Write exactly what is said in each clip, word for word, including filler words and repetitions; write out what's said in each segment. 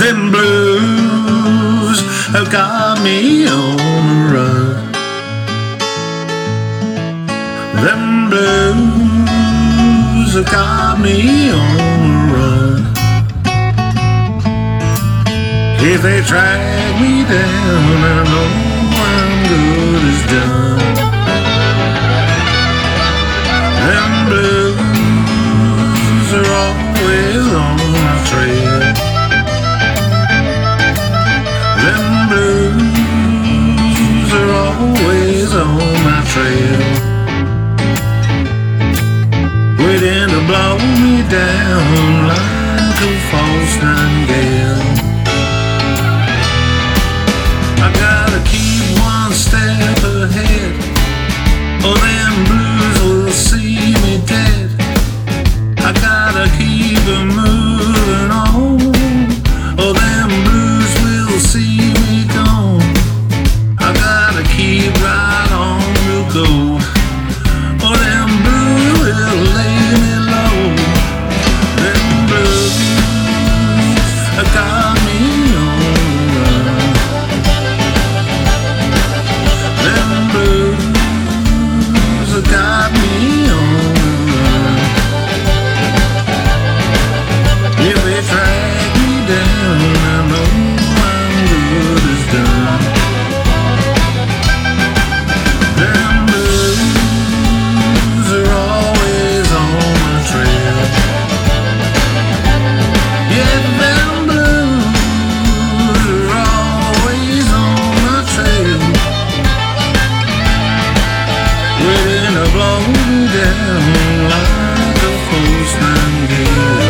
Them blues have got me on the run. Them blues have got me on the run. If they drag me down, I know I'm good as done. Them blues are always on my trail. Them blues are always on my trail, waiting to blow me down like a false nightingale. I gotta keep one step ahead, or them blues will see me dead. I gotta keep it moving on, or them blues will see me gone. I gotta keep right on to go, or them blues will lay me low. Them blues have got me on the run. Them blues have got me on the run. If they drag me down, I know I'm good as done. Them blues are always on my trail. Yeah, them blues are always on my trail, waiting to blow me down like a false nightingale.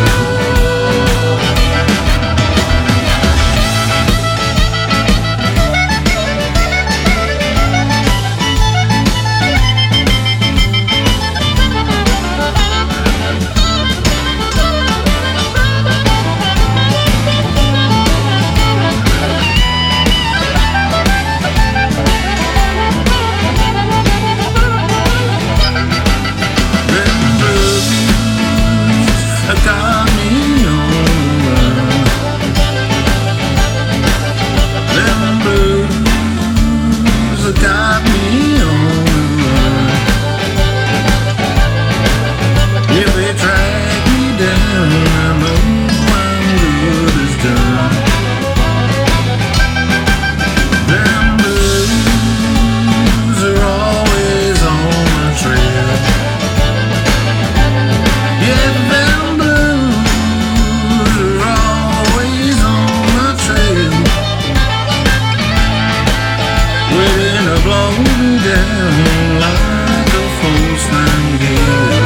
Got me on the run. Them blues have got me on the run. If they drag me down, I know I'm good as done. Them blues are always on my trail. Yeah, them blow me down like a false nightingale.